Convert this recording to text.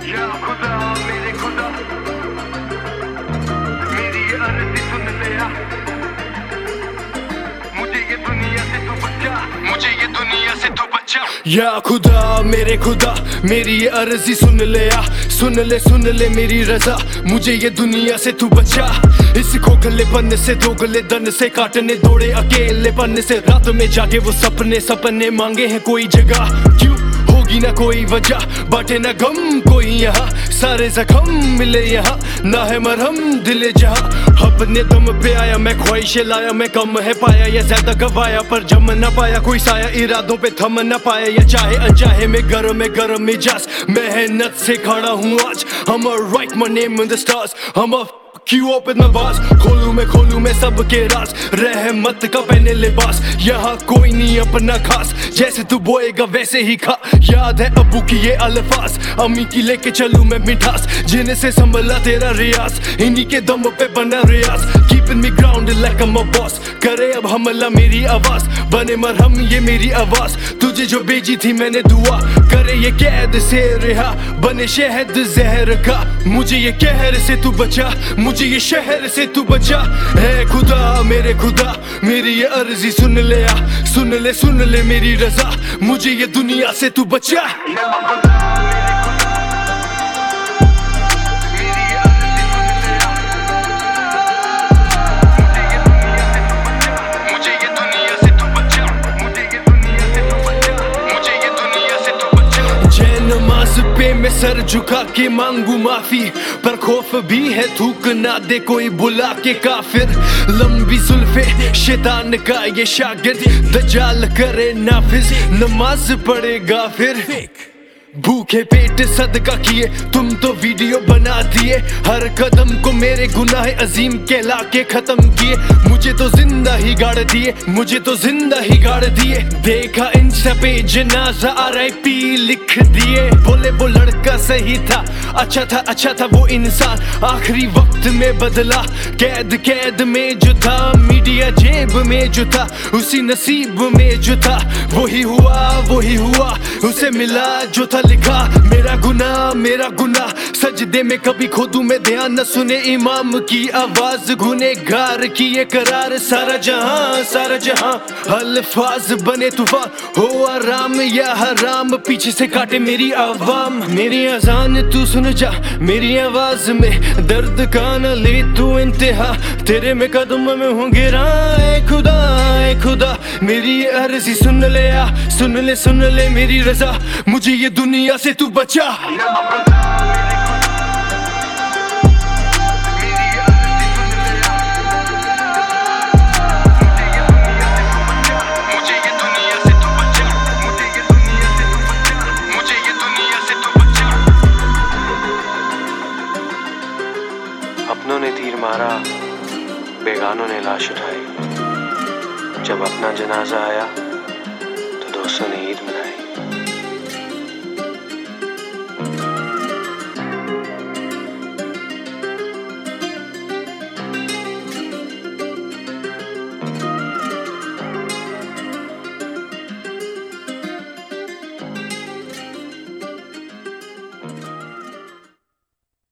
या खुदा मेरे खुदा मेरी ये अर्ज़ी सुन ले आ, मुझे ये दुनिया से तू बचा, मुझे ये दुनिया से तू बचा। या खुदा मेरे खुदा मेरी ये अर्ज़ी सुन ले मेरी रजा, मुझे ये दुनिया से तू बचा। इस खोखलेपन से दोगले दन से काटने दौड़े अकेलेपन से, रात में जागे वो सपने मांगे हैं कोई जगह, क्यों होगी ना कोई वजह, बांटे ना गम कोई यहाँ, सारे जख्म मिले यहाँ, ना है मरहम दिले जहाँ। अपने दम पे आया मैं, ख्वाहिशें लाया मैं, कम है पाया या ज्यादा गवाया, पर जम ना पाया कोई साया, इरादों पे थम ना पाया, या चाहे अनचाहे में गरम मिजाज, मेहनत से खड़ा हूँ आज। I'm a write my name in the stars, I'm a क्यों ओपन मैं बास, खोलूं मैं सबके राज, रहमत का पहने लिबास, यहाँ कोई नहीं अपना खास, जैसे तू बोएगा वैसे ही खा। याद है अबू की ये अल्फाज, अम्मी की लेके चलूं मैं मिठास, जिन्हें से संभला तेरा रियाज, इन्हीं के दम पे बना रियाज। Keeping me grounded like I'm a boss, करे अब हमला मेरी आवाज, बने मरहम ये मेरी आवाज, तुझे जो भेजी थी मैंने दुआ, करे ये कैद से रिहा, बने शहद जहर का, मुझे ये कहर से तू बचा, मुझे ये शहर से तू बचा। है खुदा मेरी ये अर्ज़ी सुन ले मेरी रजा, मुझे ये दुनिया से तू बचा। पे मैं सर झुका के मांगू माफी, पर खौफ भी है थूक ना दे कोई बुला के काफिर। लंबी जुल्फे शैतान का ये शागिर्द, दजाल करे नाफिज, नमाज पढ़ेगा फिर। भूखे पेट सदका किए तुम तो वीडियो बना दिए, हर कदम को मेरे गुनाह अजीम कहला के खत्म किए, मुझे तो जिंदा ही गाड़ दिए, देखा इंस्टा पे जनाजा RIP लिख दिए, बोले वो लड़का सही था, अच्छा था वो इंसान, आखिरी वक्त में बदला, कैद में जो था, मीडिया जेब में जो था, उसी नसीब में जो था, वही हुआ उसे मिला जो था लिखा। मेरा गुनाह सजदे में कभी खोदूं मैं ध्यान, न सुने इमाम की आवाज, गुनहगार की ये करार, सारा जहां अल्फाज बने तूफान, हो आराम या हराम, पीछे से काटे मेरी आवाम। मेरी अजान तू सुन जा, मेरी आवाज में दर्द का न ले तू इंतहा, तेरे में कदम में हूँ गिरा। ऐ खुदा मेरी ये अर्ज़ी सुन ले मेरी रजा, मुझे ये दुनिया से तू बचा। अपनों ने तीर मारा, बेगानों ने लाश उठाई, जब अपना जनाजा आया तो दोस्तों ने ईद मनाई।